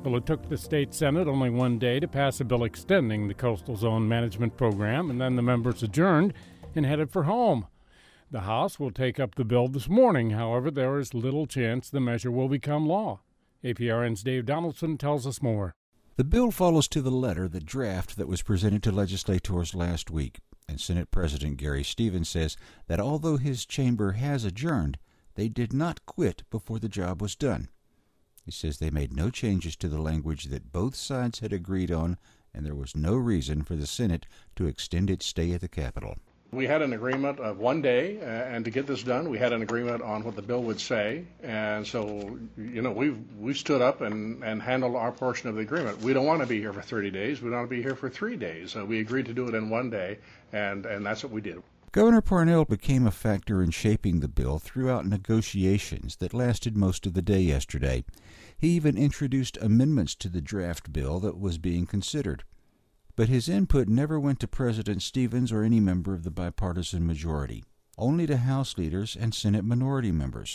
Well, it took the state Senate only one day to pass a bill extending the Coastal Zone Management Program, and then the members adjourned and headed for home. The House will take up the bill this morning. However, there is little chance the measure will become law. APRN's Dave Donaldson tells us more. The bill follows to the letter the draft that was presented to legislators last week, and Senate President Gary Stevens says that although his chamber has adjourned, they did not quit before the job was done. He says they made no changes to the language that both sides had agreed on, and there was no reason for the Senate to extend its stay at the Capitol. We had an agreement of one day, and to get this done, we had an agreement on what the bill would say. And so, we stood up and handled our portion of the agreement. We don't want to be here for 30 days. We want to be here for 3 days. We agreed to do it in one day, and that's what we did. Governor Parnell became a factor in shaping the bill throughout negotiations that lasted most of the day yesterday. He even introduced amendments to the draft bill that was being considered. But his input never went to President Stevens or any member of the bipartisan majority, only to House leaders and Senate minority members.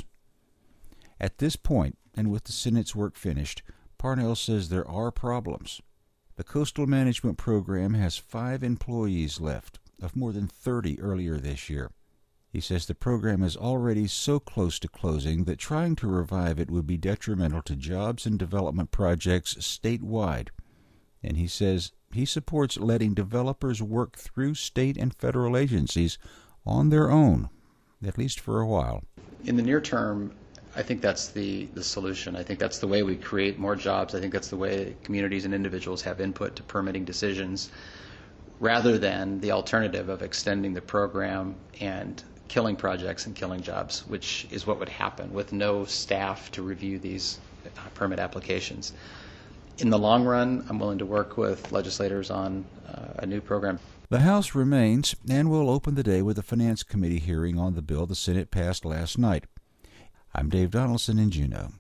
At this point, and with the Senate's work finished, Parnell says there are problems. The Coastal Management Program has 5 employees left, of more than 30 earlier this year. He says the program is already so close to closing that trying to revive it would be detrimental to jobs and development projects statewide. And he says he supports letting developers work through state and federal agencies on their own, at least for a while. In the near term, I think that's the solution. I think that's the way we create more jobs. I think that's the way communities and individuals have input to permitting decisions, rather than the alternative of extending the program and killing projects and killing jobs, which is what would happen with no staff to review these permit applications. In the long run, I'm willing to work with legislators on a new program. The House remains and will open the day with a Finance Committee hearing on the bill the Senate passed last night. I'm Dave Donaldson in Juneau.